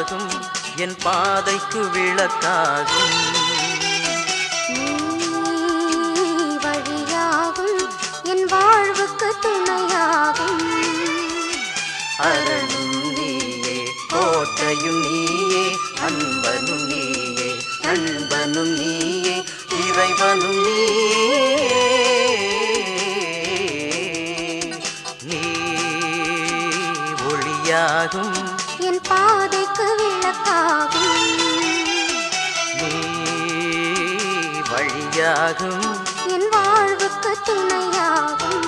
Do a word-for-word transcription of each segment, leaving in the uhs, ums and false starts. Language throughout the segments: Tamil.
ஒளியாகும் என் பாதைக்கு விளக்காகும் வழியாகும் என் வாழ்வுக்கு துணையாகும் அரணும் நீயே கோட்டையும் நீயே அன்பனும் நீயே நண்பனும் நீயே இறைவனும் நீயே நீ ஒளியாகும் என் பாதைக்கு விளக்காகும் நீ வழியாகும் என் வாழ்வுக்கு துணையாகும்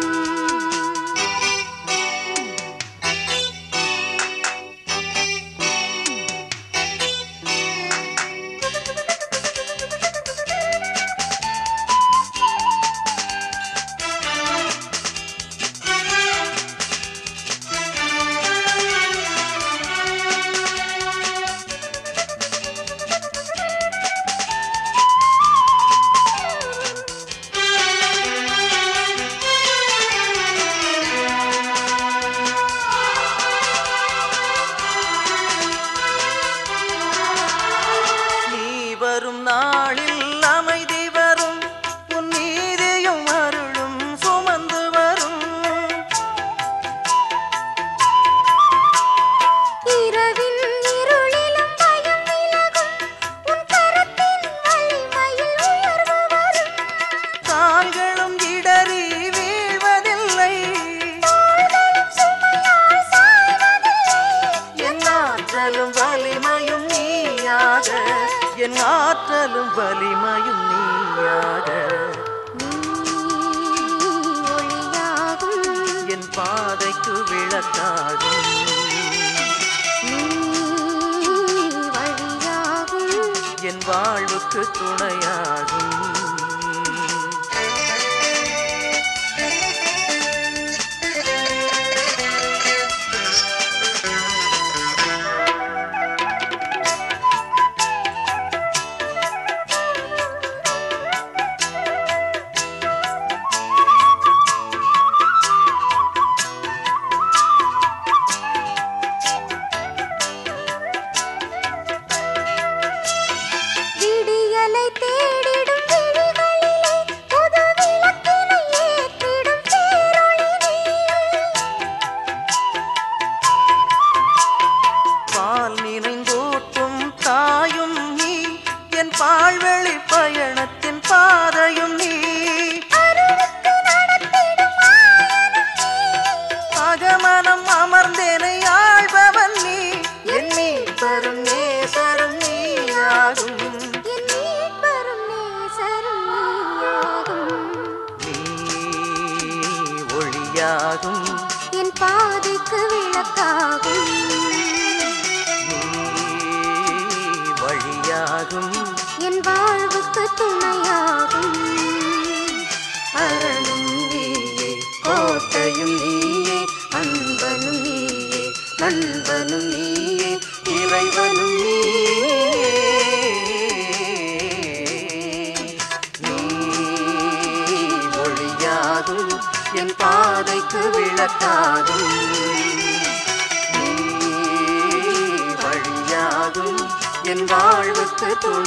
வரும் நாளில் அமைதி வரும் உன் நீதியும் அருளும் சுமந்து வரும் இரவின் இருளிலும் பயம் விலகும் உன் கரத்தின் வலிமையில் உயர்வு வரும் கால்களும் இடறி வீழ்வதில்லை தோள்களும் சுமையால் சாய்வதில்லை என் ஆற்றலும் வலிமையும் நீயாக என் ஆற்றலும் வலிமையும் நீயாக நீ ஒளியாகும் என் பாதைக்கு விளக்காகும் நீ வழியாகும் என் வாழ்வுக்கு துணையாகும் விடியலை தேடிடும் விழிகளிலே புது விளக்கினை ஏற்றிடும் பேரொளி நீ பால் நினைந்தூட்டும் தாயும் நீ என் பால்வெளி பயணத்தின் பாதையும் நீ அருளுக்கு நடத்திடும் ஆயனும் நீ அகமனம் அமர்ந்தேனை ஆழ்பவன் நீ என் மீட்பரும் நேசரும் நீயாகும் என் மீட்பரும் நேசரும் நீயாகும் நீ ஒளியாகும் என் பாதைக்கு விளக்காகும் நீ வழியாகும் என் வாழ்வுக்கு துணையாகும் அரணும் நீயே கோட்டையும் நீயே அன்பனும் நீயே நண்பனும் நீயே இறைவனும் நீயே நீ ஒளியாகும் என் பாதைக்கு விளக்காகும் நீ வழியாகும் என் வாழ்வுக்கு துணை